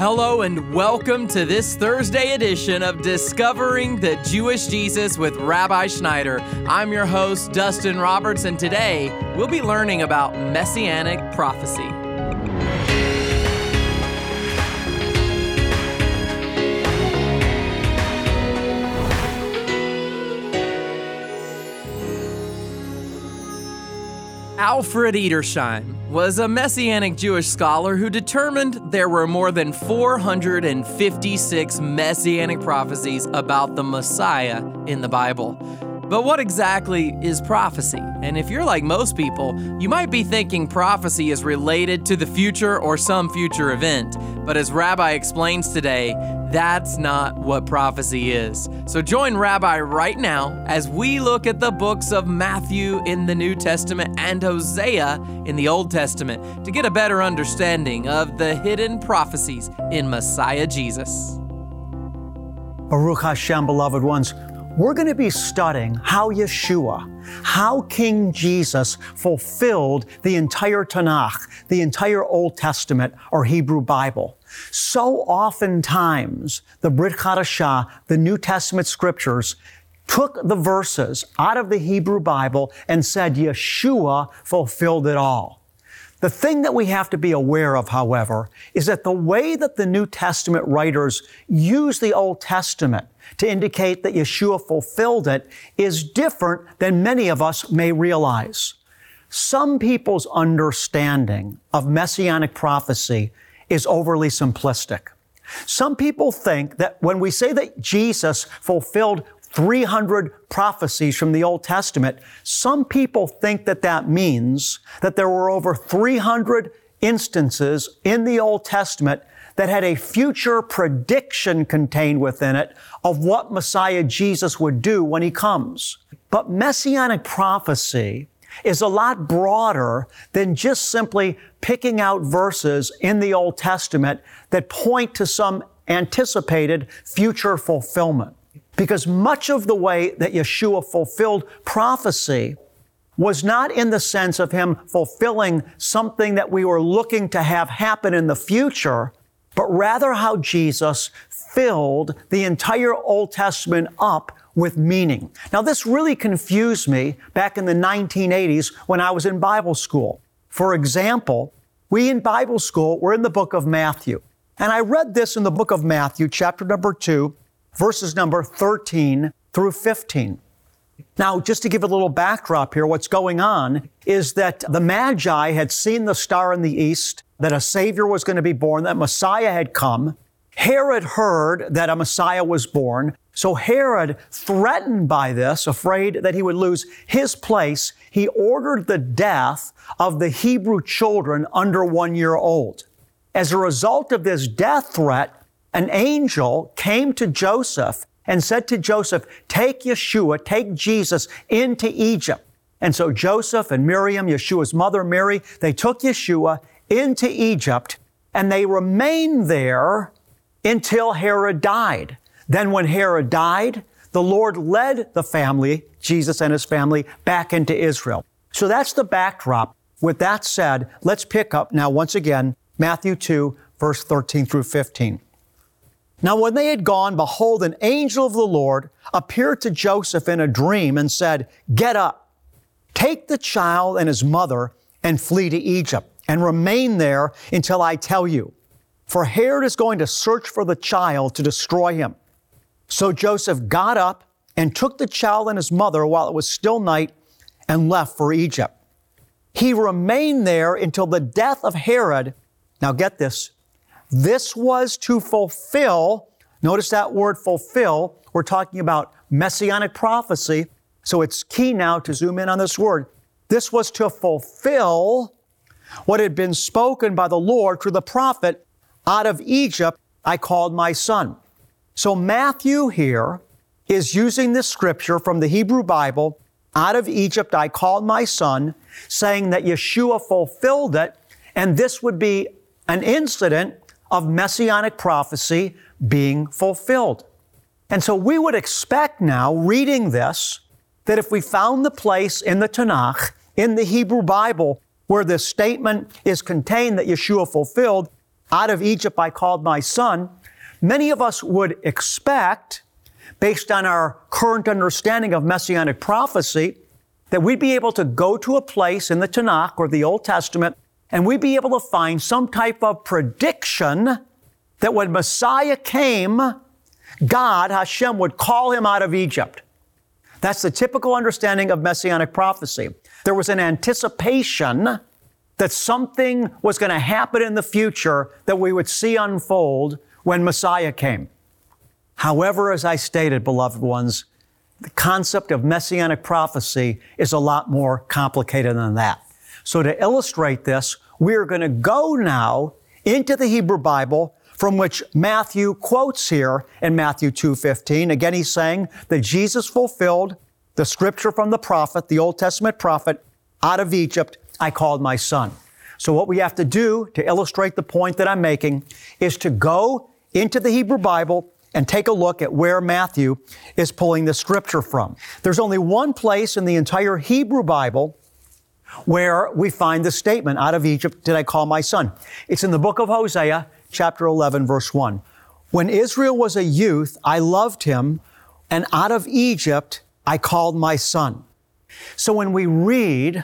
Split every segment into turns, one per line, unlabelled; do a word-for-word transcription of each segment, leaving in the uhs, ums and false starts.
Hello and welcome to this Thursday edition of Discovering the Jewish Jesus with Rabbi Schneider. I'm your host, Dustin Roberts, and today we'll be learning about Messianic prophecy. Alfred Edersheim was a Messianic Jewish scholar who determined there were more than four hundred fifty-six Messianic prophecies about the Messiah in the Bible. But what exactly is prophecy? And if you're like most people, you might be thinking prophecy is related to the future or some future event. But as Rabbi explains today, that's not what prophecy is. So join Rabbi right now as we look at the books of Matthew in the New Testament and Hosea in the Old Testament to get a better understanding of the hidden prophecies in Messiah Jesus.
Baruch Hashem, beloved ones. We're going to be studying how Yeshua, how King Jesus fulfilled the entire Tanakh, the entire Old Testament or Hebrew Bible. So oftentimes, the Brit Chadashah, the New Testament scriptures, took the verses out of the Hebrew Bible and said Yeshua fulfilled it all. The thing that we have to be aware of, however, is that the way that the New Testament writers use the Old Testament to indicate that Yeshua fulfilled it is different than many of us may realize. Some people's understanding of Messianic prophecy is overly simplistic. Some people think that when we say that Jesus fulfilled three hundred prophecies from the Old Testament, some people think that that means that there were over three hundred instances in the Old Testament that had a future prediction contained within it of what Messiah Jesus would do when He comes. But Messianic prophecy is a lot broader than just simply picking out verses in the Old Testament that point to some anticipated future fulfillment. Because much of the way that Yeshua fulfilled prophecy was not in the sense of Him fulfilling something that we were looking to have happen in the future, but rather how Jesus filled the entire Old Testament up with meaning. Now, this really confused me back in the nineteen eighties when I was in Bible school. For example, we in Bible school were in the book of Matthew. And I read this in the book of Matthew, chapter number two, verses number thirteen through fifteen. Now, just to give a little backdrop here, what's going on is that the Magi had seen the star in the east, that a Savior was going to be born, that Messiah had come. Herod heard that a Messiah was born. So Herod, threatened by this, afraid that he would lose his place, he ordered the death of the Hebrew children under one year old. As a result of this death threat, an angel came to Joseph and said to Joseph, take Yeshua, take Jesus into Egypt. And so Joseph and Miriam, Yeshua's mother Mary, they took Yeshua into Egypt and they remained there until Herod died. Then when Herod died, the Lord led the family, Jesus and His family, back into Israel. So that's the backdrop. With that said, let's pick up now once again, Matthew two, verse thirteen through fifteen. Now when they had gone, behold, an angel of the Lord appeared to Joseph in a dream and said, get up, take the child and his mother and flee to Egypt and remain there until I tell you. For Herod is going to search for the child to destroy him. So Joseph got up and took the child and his mother while it was still night and left for Egypt. He remained there until the death of Herod. Now get this. This was to fulfill, notice that word fulfill, we're talking about Messianic prophecy, so it's key now to zoom in on this word. This was to fulfill what had been spoken by the Lord through the prophet, out of Egypt I called my son. So Matthew here is using this scripture from the Hebrew Bible, out of Egypt I called my son, saying that Yeshua fulfilled it, and this would be an incident of Messianic prophecy being fulfilled. And so we would expect now, reading this, that if we found the place in the Tanakh, in the Hebrew Bible, where this statement is contained that Yeshua fulfilled, out of Egypt I called my son, many of us would expect, based on our current understanding of Messianic prophecy, that we'd be able to go to a place in the Tanakh or the Old Testament and we'd be able to find some type of prediction that when Messiah came, God, Hashem, would call him out of Egypt. That's the typical understanding of Messianic prophecy. There was an anticipation that something was going to happen in the future that we would see unfold when Messiah came. However, as I stated, beloved ones, the concept of Messianic prophecy is a lot more complicated than that. So to illustrate this, we're going to go now into the Hebrew Bible from which Matthew quotes here in Matthew two fifteen. Again, he's saying that Jesus fulfilled the scripture from the prophet, the Old Testament prophet, out of Egypt I called my son. So what we have to do to illustrate the point that I'm making is to go into the Hebrew Bible and take a look at where Matthew is pulling the scripture from. There's only one place in the entire Hebrew Bible where we find the statement, out of Egypt did I call my son. It's in the book of Hosea, chapter eleven, verse one. When Israel was a youth, I loved him, and out of Egypt I called my son. So when we read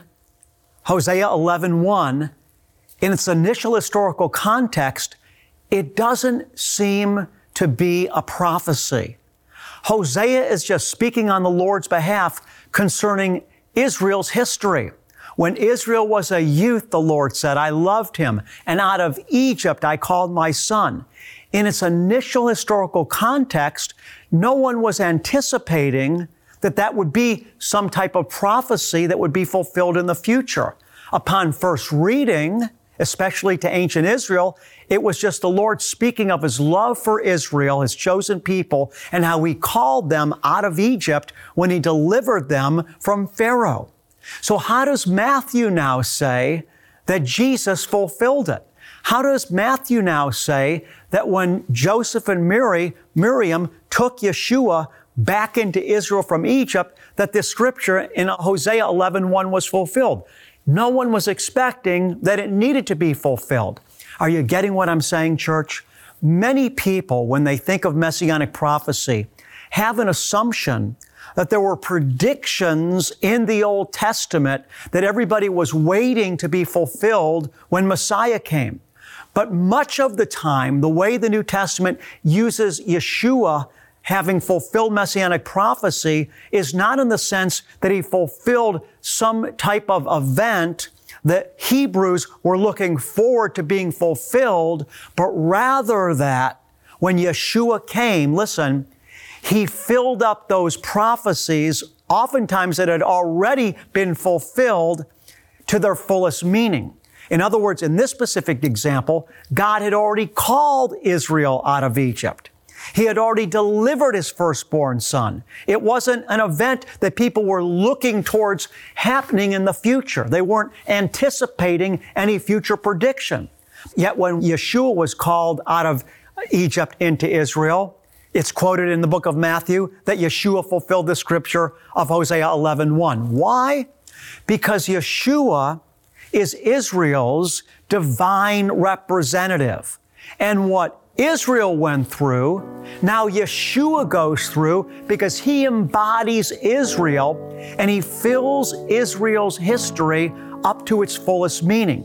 Hosea eleven one, in its initial historical context, it doesn't seem to be a prophecy. Hosea is just speaking on the Lord's behalf concerning Israel's history. When Israel was a youth, the Lord said, I loved him, and out of Egypt I called my son. In its initial historical context, no one was anticipating that that would be some type of prophecy that would be fulfilled in the future. Upon first reading, especially to ancient Israel, it was just the Lord speaking of his love for Israel, his chosen people, and how he called them out of Egypt when he delivered them from Pharaoh. So how does Matthew now say that Jesus fulfilled it? How does Matthew now say that when Joseph and Mary, Miriam took Yeshua back into Israel from Egypt, that this scripture in Hosea eleven one was fulfilled? No one was expecting that it needed to be fulfilled. Are you getting what I'm saying, church? Many people, when they think of Messianic prophecy, have an assumption that there were predictions in the Old Testament that everybody was waiting to be fulfilled when Messiah came. But much of the time, the way the New Testament uses Yeshua having fulfilled Messianic prophecy is not in the sense that he fulfilled some type of event that Hebrews were looking forward to being fulfilled, but rather that when Yeshua came, listen, he filled up those prophecies, oftentimes that had already been fulfilled, to their fullest meaning. In other words, in this specific example, God had already called Israel out of Egypt. He had already delivered his firstborn son. It wasn't an event that people were looking towards happening in the future. They weren't anticipating any future prediction. Yet when Yeshua was called out of Egypt into Israel, it's quoted in the book of Matthew that Yeshua fulfilled the scripture of Hosea eleven one. Why? Because Yeshua is Israel's divine representative. And what Israel went through, now Yeshua goes through because he embodies Israel and he fills Israel's history up to its fullest meaning.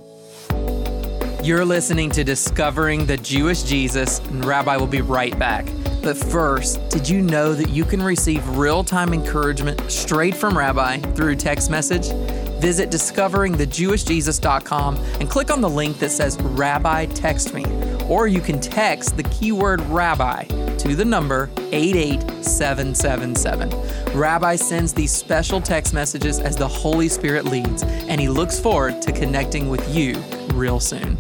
You're listening to Discovering the Jewish Jesus, and Rabbi will be right back. But first, did you know that you can receive real-time encouragement straight from Rabbi through text message? Visit discovering the jewish jesus dot com and click on the link that says Rabbi Text Me. Or you can text the keyword Rabbi to the number eight eight seven seven seven. Rabbi sends these special text messages as the Holy Spirit leads, and he looks forward to connecting with you real soon.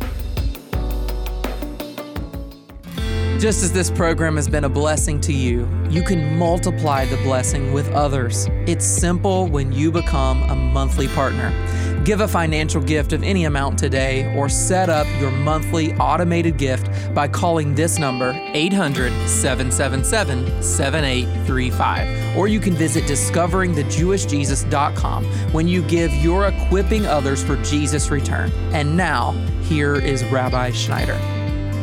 Just as this program has been a blessing to you, you can multiply the blessing with others. It's simple when you become a monthly partner. Give a financial gift of any amount today, or set up your monthly automated gift by calling this number, eight hundred seven seven seven seven eight three five. Or you can visit discovering the jewish jesus dot com. When you give, you're equipping others for Jesus' return. And now, here is Rabbi Schneider.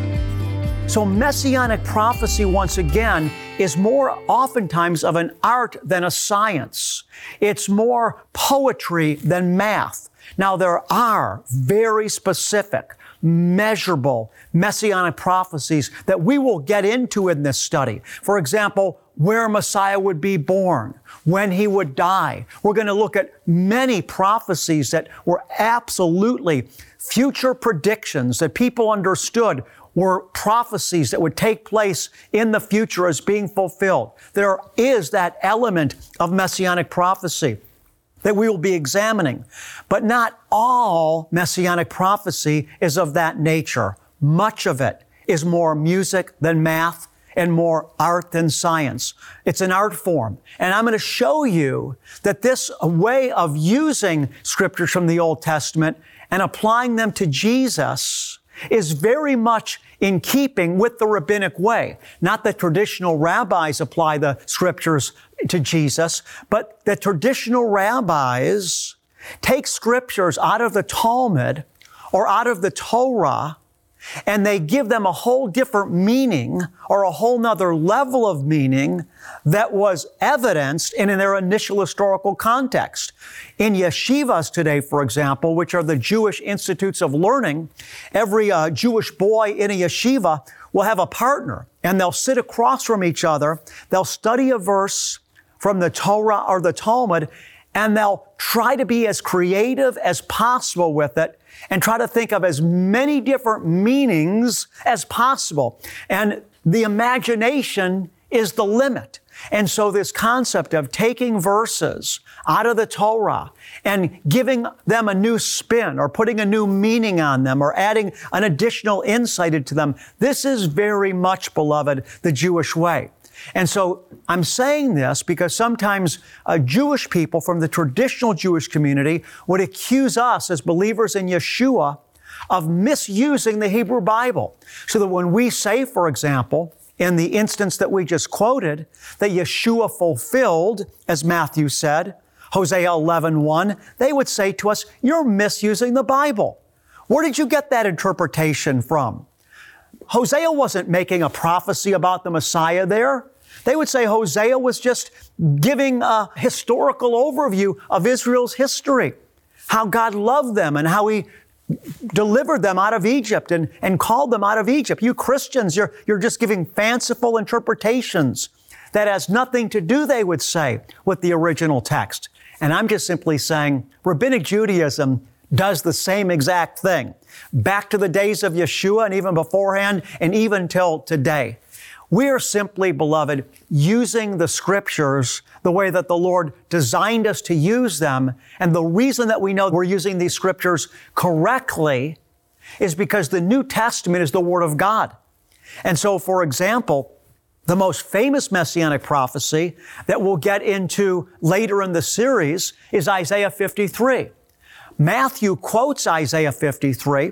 So messianic prophecy, once again, is more oftentimes of an art than a science. It's more poetry than math. Now, there are very specific, measurable messianic prophecies that we will get into in this study. For example, where Messiah would be born, when he would die. We're going to look at many prophecies that were absolutely future predictions that people understood were prophecies that would take place in the future as being fulfilled. There is that element of messianic prophecy that we will be examining. But not all messianic prophecy is of that nature. Much of it is more music than math and more art than science. It's an art form. And I'm going to show you that this way of using scriptures from the Old Testament and applying them to Jesus is very much in keeping with the rabbinic way. Not that traditional rabbis apply the scriptures to Jesus, but the traditional rabbis take scriptures out of the Talmud or out of the Torah, and they give them a whole different meaning or a whole nother level of meaning that was evidenced in their initial historical context. In yeshivas today, for example, which are the Jewish institutes of learning, every uh, Jewish boy in a yeshiva will have a partner, and they'll sit across from each other. They'll study a verse from the Torah or the Talmud, and they'll try to be as creative as possible with it and try to think of as many different meanings as possible. And the imagination is the limit. And so this concept of taking verses out of the Torah and giving them a new spin or putting a new meaning on them or adding an additional insight into them, this is very much, beloved, the Jewish way. And so I'm saying this because sometimes uh, Jewish people from the traditional Jewish community would accuse us as believers in Yeshua of misusing the Hebrew Bible. So that when we say, for example, in the instance that we just quoted, that Yeshua fulfilled, as Matthew said, Hosea eleven one, they would say to us, you're misusing the Bible. Where did you get that interpretation from? Hosea wasn't making a prophecy about the Messiah there. They would say Hosea was just giving a historical overview of Israel's history, how God loved them and how He delivered them out of Egypt and, and called them out of Egypt. You Christians, you're, you're just giving fanciful interpretations that has nothing to do, they would say, with the original text. And I'm just simply saying Rabbinic Judaism does the same exact thing. Back to the days of Yeshua and even beforehand and even till today. We are simply, beloved, using the scriptures the way that the Lord designed us to use them. And the reason that we know we're using these scriptures correctly is because the New Testament is the Word of God. And so, for example, the most famous messianic prophecy that we'll get into later in the series is Isaiah fifty-three. Matthew quotes Isaiah fifty-three,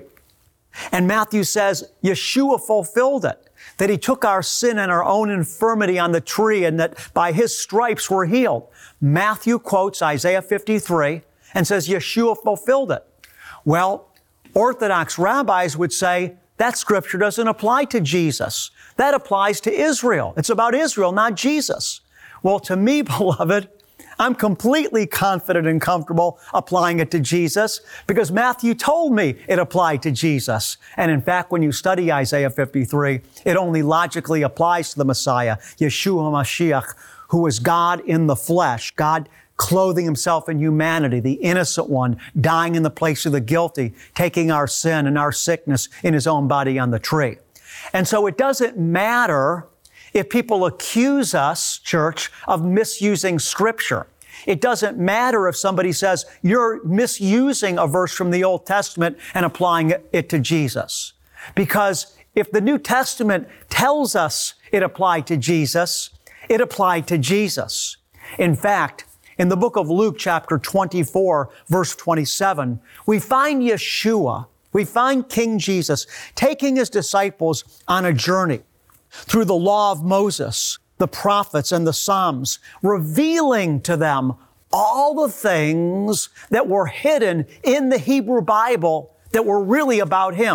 and Matthew says Yeshua fulfilled it, that He took our sin and our own infirmity on the tree and that by His stripes we're healed. Matthew quotes Isaiah fifty-three and says Yeshua fulfilled it. Well, Orthodox rabbis would say that scripture doesn't apply to Jesus. That applies to Israel. It's about Israel, not Jesus. Well, to me, beloved, I'm completely confident and comfortable applying it to Jesus because Matthew told me it applied to Jesus. And in fact, when you study Isaiah fifty-three, it only logically applies to the Messiah, Yeshua Mashiach, who is God in the flesh, God clothing Himself in humanity, the innocent one, dying in the place of the guilty, taking our sin and our sickness in His own body on the tree. And so it doesn't matter if people accuse us, church, of misusing Scripture. It doesn't matter if somebody says, you're misusing a verse from the Old Testament and applying it to Jesus. Because if the New Testament tells us it applied to Jesus, it applied to Jesus. In fact, in the book of Luke, chapter twenty-four, verse twenty-seven, we find Yeshua, we find King Jesus taking His disciples on a journey through the law of Moses, the prophets, and the Psalms, revealing to them all the things that were hidden in the Hebrew Bible that were really about Him.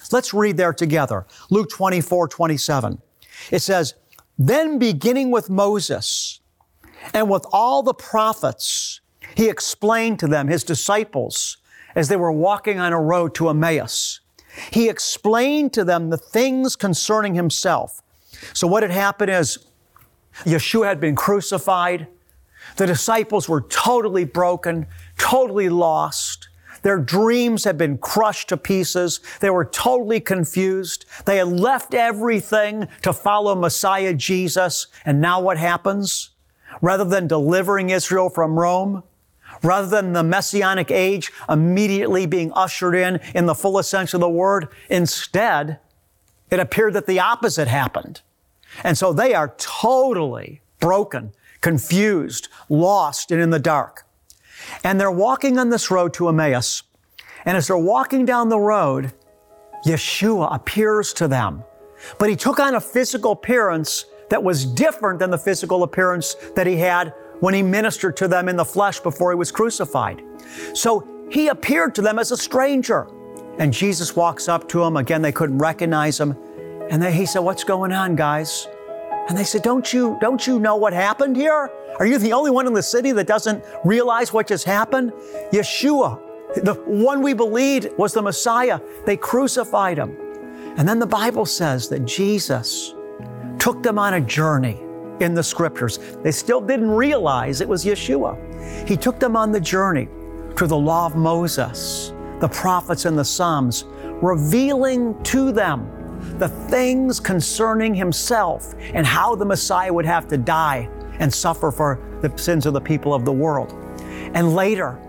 Let's read there together. Luke twenty-four, twenty-seven. It says, "Then beginning with Moses and with all the prophets, he explained to them," his disciples, as they were walking on a road to Emmaus. He explained to them the things concerning himself. So what had happened is Yeshua had been crucified. The disciples were totally broken, totally lost. Their dreams had been crushed to pieces. They were totally confused. They had left everything to follow Messiah Jesus. And now what happens? Rather than delivering Israel from Rome, rather than the Messianic age immediately being ushered in in the fullest sense of the word, instead, it appeared that the opposite happened. And so they are totally broken, confused, lost, and in the dark. And they're walking on this road to Emmaus. And as they're walking down the road, Yeshua appears to them. But he took on a physical appearance that was different than the physical appearance that he had when he ministered to them in the flesh before he was crucified. So he appeared to them as a stranger. And Jesus walks up to them. Again, they couldn't recognize him. And then he said, "What's going on, guys?" And they said, don't you, don't you know what happened here? Are you the only one in the city that doesn't realize what just happened? Yeshua, the one we believed was the Messiah, they crucified him. And then the Bible says that Jesus took them on a journey in the scriptures. They still didn't realize it was Yeshua. He took them on the journey to the law of Moses, the prophets and the Psalms, revealing to them the things concerning himself and how the Messiah would have to die and suffer for the sins of the people of the world. And later,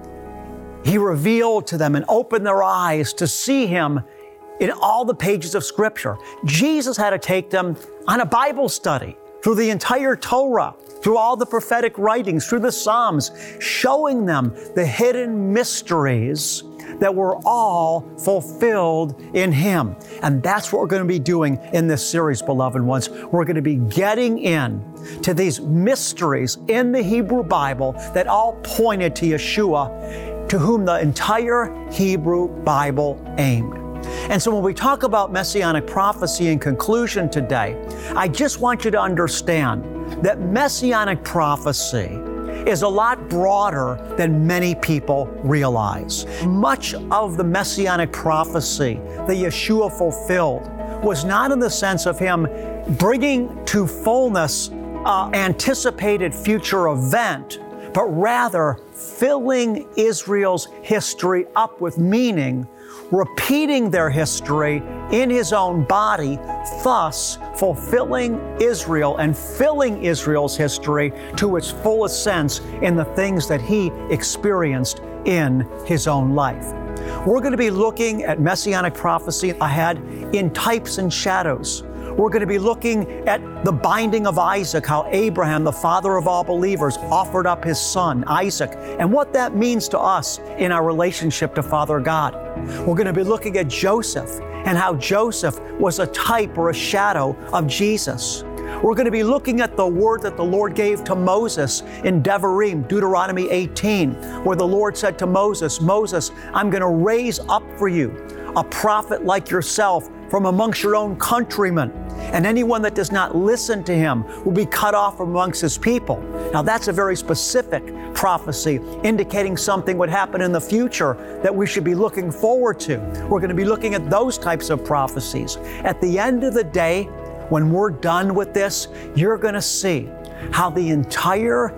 he revealed to them and opened their eyes to see him in all the pages of Scripture. Jesus had to take them on a Bible study through the entire Torah, through all the prophetic writings, through the Psalms, showing them the hidden mysteries that were all fulfilled in him. And that's what we're going to be doing in this series, beloved ones. We're going to be getting in to these mysteries in the Hebrew Bible that all pointed to Yeshua, to whom the entire Hebrew Bible aimed. And so when we talk about Messianic prophecy in conclusion today, I just want you to understand that Messianic prophecy is a lot broader than many people realize. Much of the Messianic prophecy that Yeshua fulfilled was not in the sense of him bringing to fullness an anticipated future event, but rather filling Israel's history up with meaning, repeating their history in his own body, thus fulfilling Israel and filling Israel's history to its fullest sense in the things that he experienced in his own life. We're going to be looking at Messianic prophecy ahead in types and shadows. We're going to be looking at the binding of Isaac, how Abraham, the father of all believers, offered up his son, Isaac, and what that means to us in our relationship to Father God. We're going to be looking at Joseph and how Joseph was a type or a shadow of Jesus. We're going to be looking at the word that the Lord gave to Moses in Devarim, Deuteronomy eighteen, where the Lord said to Moses, "Moses, I'm going to raise up for you a prophet like yourself from amongst your own countrymen, and anyone that does not listen to him will be cut off from amongst his people." Now that's a very specific prophecy indicating something would happen in the future that we should be looking forward to. We're going to be looking at those types of prophecies. At the end of the day, when we're done with this, you're going to see how the entire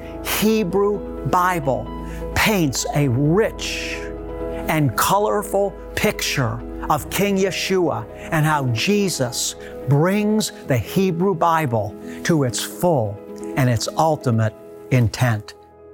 Hebrew Bible paints a rich and colorful picture of King Yeshua and how Jesus brings the Hebrew Bible to its full and its ultimate intent.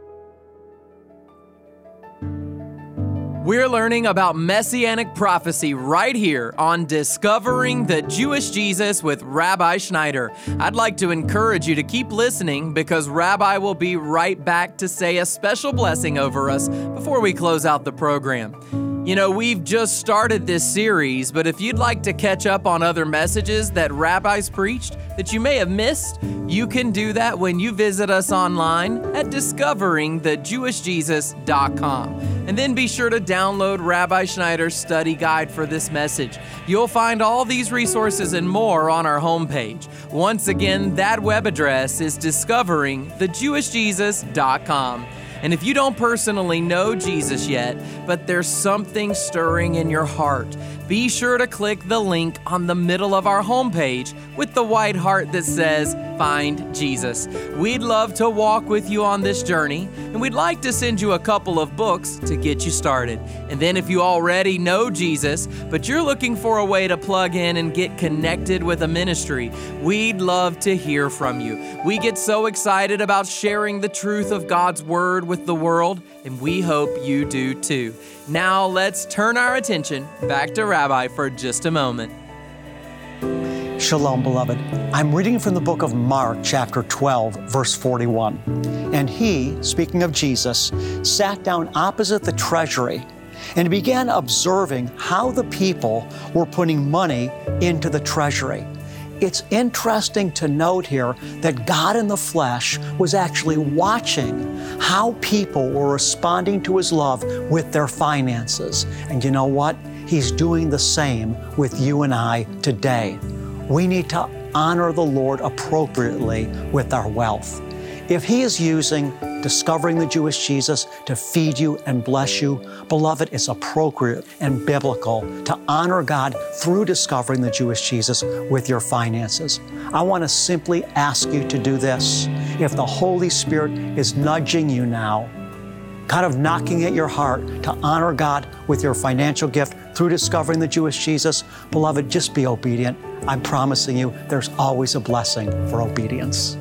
We're learning about Messianic prophecy right here on Discovering the Jewish Jesus with Rabbi Schneider. I'd like to encourage you to keep listening because Rabbi will be right back to say a special blessing over us before we close out the program. You know, we've just started this series, but if you'd like to catch up on other messages that rabbis preached that you may have missed, you can do that when you visit us online at discovering the jewish jesus dot com. And then be sure to download Rabbi Schneider's study guide for this message. You'll find all these resources and more on our homepage. Once again, that web address is discovering the jewish jesus dot com. And if you don't personally know Jesus yet, but there's something stirring in your heart, be sure to click the link on the middle of our homepage with the white heart that says, Find Jesus. We'd love to walk with you on this journey, and we'd like to send you a couple of books to get you started. And then if you already know Jesus, but you're looking for a way to plug in and get connected with a ministry, we'd love to hear from you. We get so excited about sharing the truth of God's Word with the world, and we hope you do too. Now let's turn our attention back to Rabbi for just a moment.
Shalom, beloved. I'm reading from the book of Mark, chapter twelve, verse forty-one. And he, speaking of Jesus, sat down opposite the treasury and began observing how the people were putting money into the treasury. It's interesting to note here that God in the flesh was actually watching how people were responding to His love with their finances. And you know what? He's doing the same with you and I today. We need to honor the Lord appropriately with our wealth. If He is using Discovering the Jewish Jesus to feed you and bless you, beloved, it's appropriate and biblical to honor God through Discovering the Jewish Jesus with your finances. I want to simply ask you to do this. If the Holy Spirit is nudging you now, kind of knocking at your heart to honor God with your financial gift through Discovering the Jewish Jesus, beloved, just be obedient. I'm promising you there's always a blessing for obedience.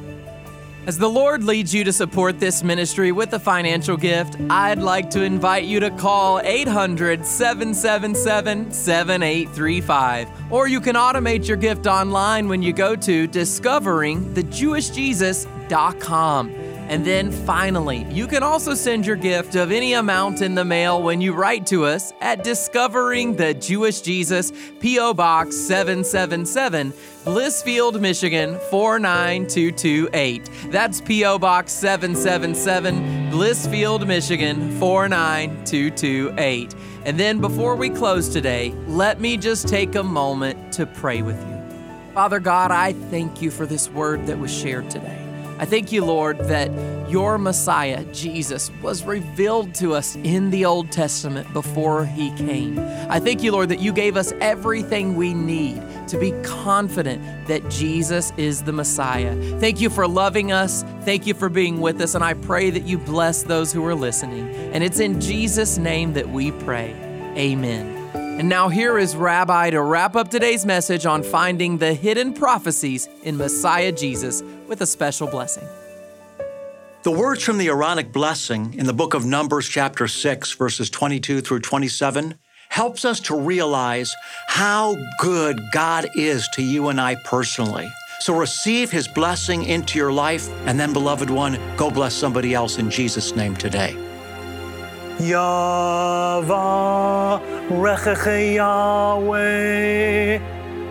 As the Lord leads you to support this ministry with a financial gift, I'd like to invite you to call eight hundred, seven seven seven, seven eight three five. Or you can automate your gift online when you go to discovering the jewish jesus dot com. And then finally, you can also send your gift of any amount in the mail when you write to us at Discovering the Jewish Jesus, P O Box seven seven seven, Blissfield, Michigan four nine two two eight. That's P O Box seven seven seven, Blissfield, Michigan four nine two two eight. And then before we close today, let me just take a moment to pray with you. Father God, I thank you for this word that was shared today. I thank you, Lord, that your Messiah, Jesus, was revealed to us in the Old Testament before He came. I thank you, Lord, that you gave us everything we need to be confident that Jesus is the Messiah. Thank you for loving us. Thank you for being with us. And I pray that you bless those who are listening. And it's in Jesus' name that we pray. Amen. And now here is Rabbi to wrap up today's message on finding the hidden prophecies in Messiah Jesus with a special blessing.
The words from the Aaronic blessing in the book of Numbers, chapter six, verses twenty-two through twenty-seven, helps us to realize how good God is to you and I personally. So receive His blessing into your life, and then, beloved one, go bless somebody else in Jesus' name today. Yavarechecha Yahweh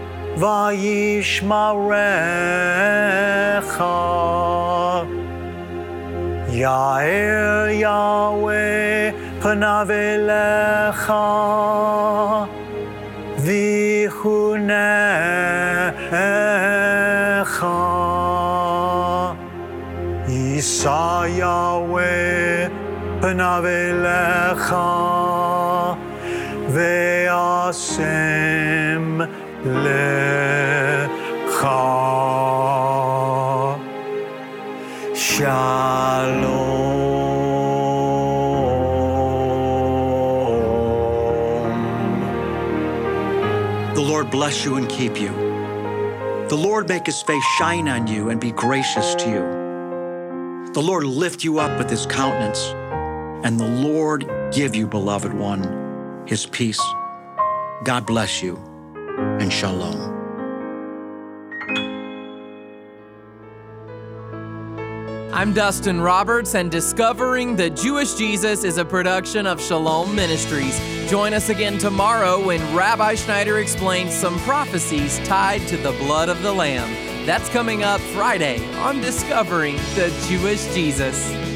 vayishmarecha Ya'er Yahweh panav elecha vichunecha Yisa Yahweh panav elecha ve'asem lecha. Shalom. The Lord bless you and keep you. The Lord make His face shine on you and be gracious to you. The Lord lift you up with His countenance, and the Lord give you, beloved one, His peace. God bless you, and shalom.
I'm Dustin Roberts, and Discovering the Jewish Jesus is a production of Shalom Ministries. Join us again tomorrow when Rabbi Schneider explains some prophecies tied to the blood of the Lamb. That's coming up Friday on Discovering the Jewish Jesus.